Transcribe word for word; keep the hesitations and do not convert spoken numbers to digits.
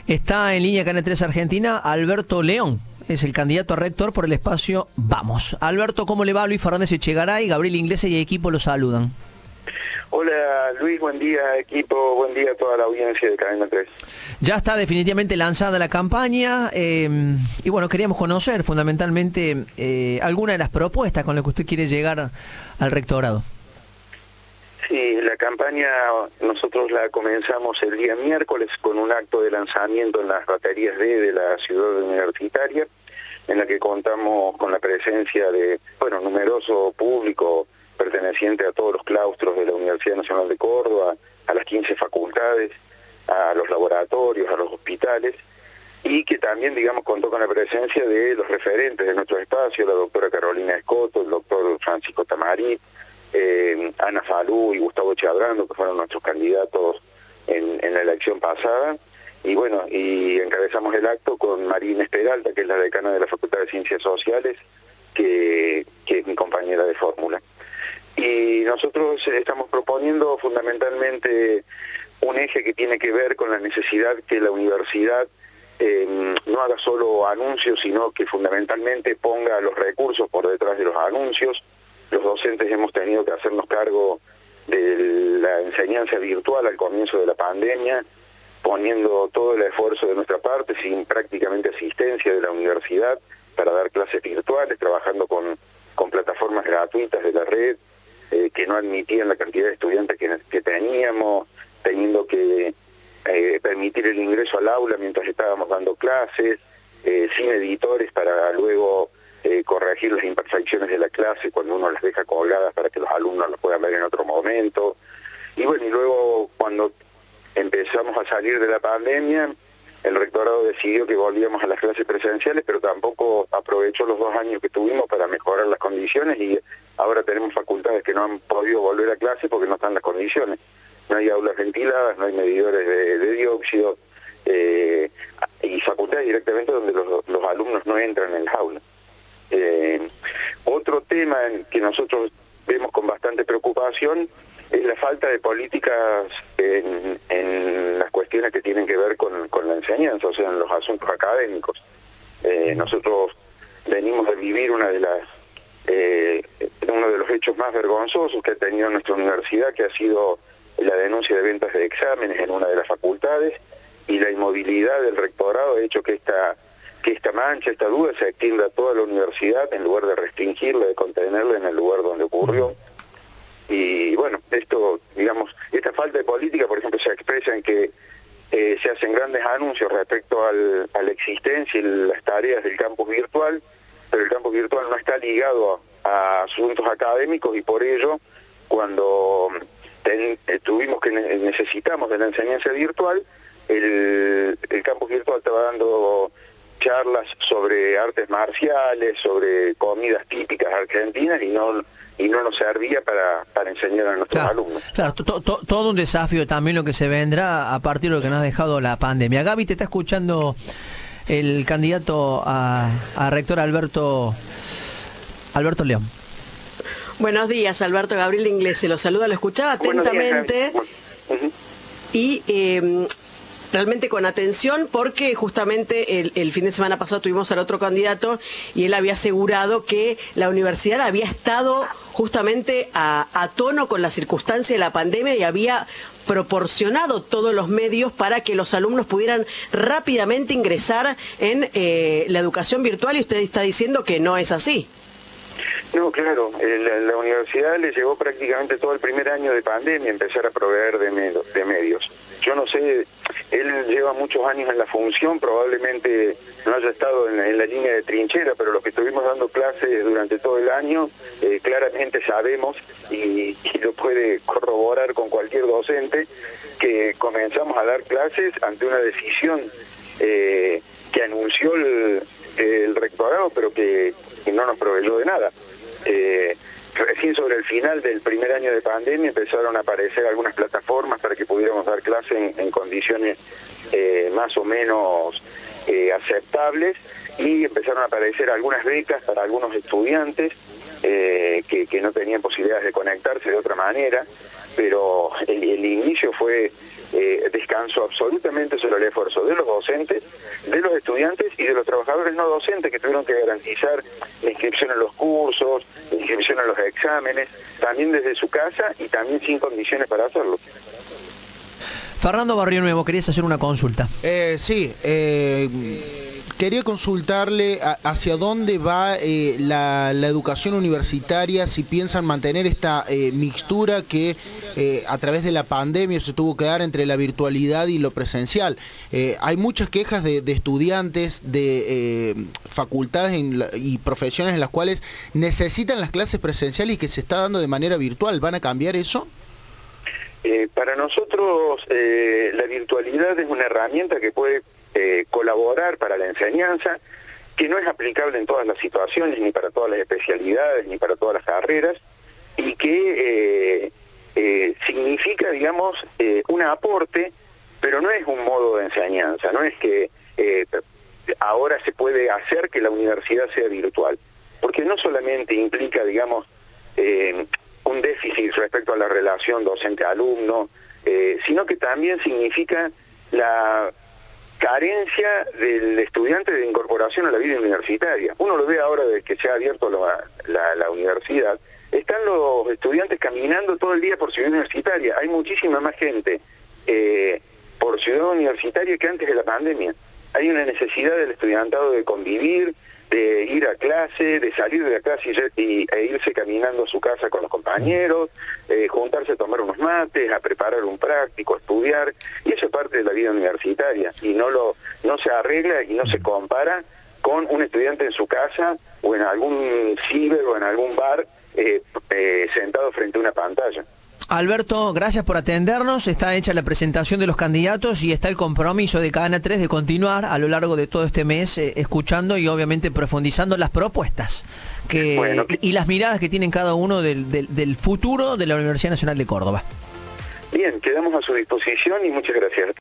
Está en línea Canal tres Argentina Alberto León, es el candidato a rector por el espacio Vamos. Alberto, ¿cómo le va? Luis Fernández Echegaray, Gabriel Inglese y equipo lo saludan. Hola Luis, buen día equipo, buen día a toda la audiencia de Canal tres. Ya está definitivamente lanzada la campaña eh, y bueno, queríamos conocer fundamentalmente eh, alguna de las propuestas con las que usted quiere llegar al rectorado. Sí, la campaña nosotros la comenzamos el día miércoles con un acto de lanzamiento en las baterías D de la ciudad universitaria, en la que contamos con la presencia de, bueno, numeroso público perteneciente a todos los claustros de la Universidad Nacional de Córdoba, a las quince facultades, a los laboratorios, a los hospitales, y que también, digamos, contó con la presencia de los referentes de nuestro espacio, la doctora Carolina Escoto, el doctor Francisco Tamarit, eh, Ana Falú y Gustavo Chabrando, que fueron nuestros candidatos en, en la elección pasada, y bueno, y encabezamos el acto con María Inés Peralta, que es la decana de la Facultad de Ciencias Sociales, que, que es mi compañera de fórmula. Y nosotros estamos proponiendo fundamentalmente un eje que tiene que ver con la necesidad que la universidad eh, no haga solo anuncios, sino que fundamentalmente ponga los recursos por detrás de los anuncios. Los docentes hemos tenido que hacernos cargo de la enseñanza virtual al comienzo de la pandemia, poniendo todo el esfuerzo de nuestra parte, sin prácticamente asistencia de la universidad, para dar clases virtuales, trabajando con, con plataformas gratuitas de la red, eh, que no admitían la cantidad de estudiantes que, que teníamos, teniendo que eh, permitir el ingreso al aula mientras estábamos dando clases, eh, sin editores para luego eh, corregir las imperfecciones de la clase cuando uno las deja colgadas para que los alumnos las puedan ver en otro momento. Y bueno, y luego cuando empezamos a salir de la pandemia, el rectorado decidió que volvíamos a las clases presenciales, pero tampoco aprovechó los dos años que tuvimos para mejorar las condiciones, y ahora tenemos facultades que no han podido volver a clase porque no están las condiciones. No hay aulas ventiladas, no hay medidores de, de dióxido, eh, y facultades directamente donde los, los alumnos no entran en las aulas. Eh, otro tema que nosotros vemos con bastante preocupación es la falta de políticas en, en las cuestiones que tienen que ver con, con la enseñanza, o sea, en los asuntos académicos. Eh, nosotros venimos de vivir una de las eh, uno de los hechos más vergonzosos que ha tenido nuestra universidad, que ha sido la denuncia de ventas de exámenes en una de las facultades, y la inmovilidad del rectorado ha hecho que esta que esta mancha, esta duda se extienda a toda la universidad en lugar de restringirla, de contenerla en el lugar donde ocurrió. Y bueno, esto, digamos, esta falta de política, por ejemplo, se expresa en que eh, se hacen grandes anuncios respecto al, a la existencia y las tareas del campus virtual, pero el campus virtual no está ligado a, a asuntos académicos, y por ello, cuando ten, eh, tuvimos que ne necesitamos de la enseñanza virtual, el, el campus virtual estaba dando charlas sobre artes marciales, sobre comidas típicas argentinas, y no y no nos servía para, para enseñar a nuestros claro, alumnos. Claro, to, to, todo un desafío también lo que se vendrá a partir de lo que nos ha dejado la pandemia. Gaby, te está escuchando el candidato a, a rector Alberto Alberto León. Buenos días, Alberto. Gabriel Inglese lo saluda, lo escuchaba atentamente. Días, uh-huh. Y eh, realmente con atención, porque justamente el, el fin de semana pasado tuvimos al otro candidato y él había asegurado que la universidad había estado justamente a, a tono con la circunstancia de la pandemia y había proporcionado todos los medios para que los alumnos pudieran rápidamente ingresar en eh, la educación virtual, y usted está diciendo que no es así. No, claro, la, la universidad le llevó prácticamente todo el primer año de pandemia empezar a proveer de, med de medios. Yo no sé, él lleva muchos años en la función, probablemente no haya estado en la, en la línea de trinchera, pero los que estuvimos dando clases durante todo el año, eh, claramente sabemos, y, y lo puede corroborar con cualquier docente, que comenzamos a dar clases ante una decisión eh, que anunció el, el rectorado, pero que, que no nos proveyó de nada. Eh, Recién sobre el final del primer año de pandemia empezaron a aparecer algunas plataformas para que pudiéramos dar clase en, en condiciones eh, más o menos eh, aceptables, y empezaron a aparecer algunas becas para algunos estudiantes eh, que, que no tenían posibilidades de conectarse de otra manera. pero el, el inicio fue eh, descanso absolutamente sobre el esfuerzo de los docentes, de los estudiantes y de los trabajadores no docentes que tuvieron que garantizar la inscripción en los cursos, la inscripción en los exámenes, también desde su casa y también sin condiciones para hacerlo. Fernando Barrio Nuevo, querías hacer una consulta. Eh, sí, eh, quería consultarle a, hacia dónde va eh, la, la educación universitaria, si piensan mantener esta eh, mixtura que eh, a través de la pandemia se tuvo que dar entre la virtualidad y lo presencial. Eh, hay muchas quejas de, de estudiantes de eh, facultades en la, y profesiones en las cuales necesitan las clases presenciales y que se está dando de manera virtual. ¿Van a cambiar eso? Eh, para nosotros eh, la virtualidad es una herramienta que puede eh, colaborar para la enseñanza, que no es aplicable en todas las situaciones, ni para todas las especialidades, ni para todas las carreras, y que eh, eh, significa, digamos, eh, un aporte, pero no es un modo de enseñanza, no es que eh, ahora se puede hacer que la universidad sea virtual, porque no solamente implica, digamos, eh, un déficit respecto a la relación docente-alumno, eh, sino que también significa la carencia del estudiante de incorporación a la vida universitaria. Uno lo ve ahora desde que se ha abierto la, la, la universidad. Están los estudiantes caminando todo el día por Ciudad Universitaria. Hay muchísima más gente eh, por Ciudad Universitaria que antes de la pandemia. Hay una necesidad del estudiantado de convivir, de ir a clase, de salir de la clase y, y, e irse caminando a su casa con los compañeros, eh, juntarse a tomar unos mates, a preparar un práctico, a estudiar, y eso es parte de la vida universitaria, y no, lo, no se arregla y no se compara con un estudiante en su casa, o en algún ciber, o en algún bar, eh, eh, sentado frente a una pantalla. Alberto, gracias por atendernos. Está hecha la presentación de los candidatos y está el compromiso de Cadena tres de continuar a lo largo de todo este mes eh, escuchando y obviamente profundizando las propuestas que, bueno, y, y las miradas que tienen cada uno del, del, del futuro de la Universidad Nacional de Córdoba. Bien, quedamos a su disposición y muchas gracias.